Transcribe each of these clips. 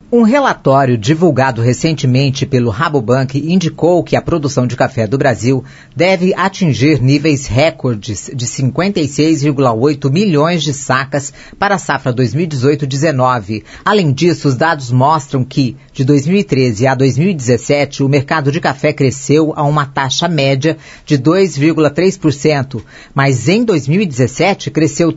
Um relatório divulgado recentemente pelo Rabobank indicou que a produção de café do Brasil deve atingir níveis recordes de 56,8 milhões de sacas para a safra 2018-19. Além disso, os dados mostram que, de 2013 a 2017, o mercado de café cresceu a uma taxa média de 2,3%, mas em 2017 cresceu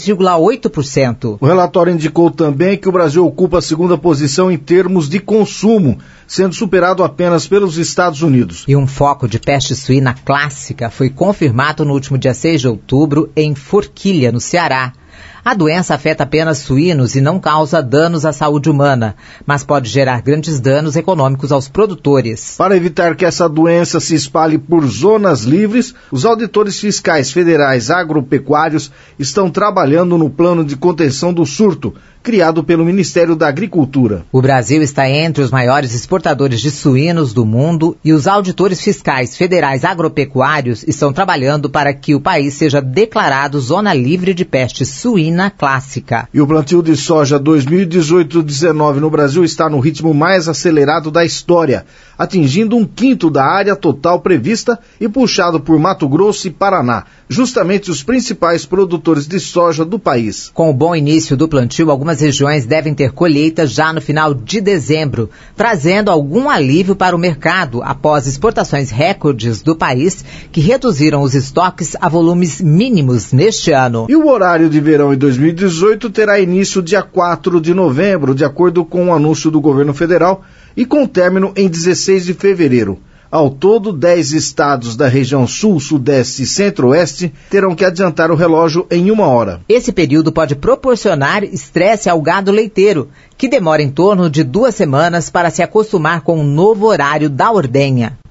3,8%. O relatório indicou também que o Brasil ocupa a segunda posição em termos de consumo, sendo superado apenas pelos Estados Unidos. E um foco de peste suína clássica foi confirmado no último dia 6 de outubro em Forquilha, no Ceará. A doença afeta apenas suínos e não causa danos à saúde humana, mas pode gerar grandes danos econômicos aos produtores. Para evitar que essa doença se espalhe por zonas livres, os auditores fiscais federais agropecuários estão trabalhando no plano de contenção do surto, criado pelo Ministério da Agricultura. O Brasil está entre os maiores exportadores de suínos do mundo e os auditores fiscais federais agropecuários estão trabalhando para que o país seja declarado zona livre de peste suína clássica. E o plantio de soja 2018-19 no Brasil está no ritmo mais acelerado da história, atingindo 1/5 da área total prevista e puxado por Mato Grosso e Paraná, justamente os principais produtores de soja do país. Com o bom início do plantio, algumas regiões devem ter colheita já no final de dezembro, trazendo algum alívio para o mercado após exportações recordes do país que reduziram os estoques a volumes mínimos neste ano. E o horário de verão em 2018 terá início dia 4 de novembro, de acordo com o anúncio do governo federal, e com término em 16 de fevereiro. Ao todo, 10 estados da região sul, sudeste e centro-oeste terão que adiantar o relógio em 1 hora. Esse período pode proporcionar estresse ao gado leiteiro, que demora em torno de 2 semanas para se acostumar com o novo horário da ordenha.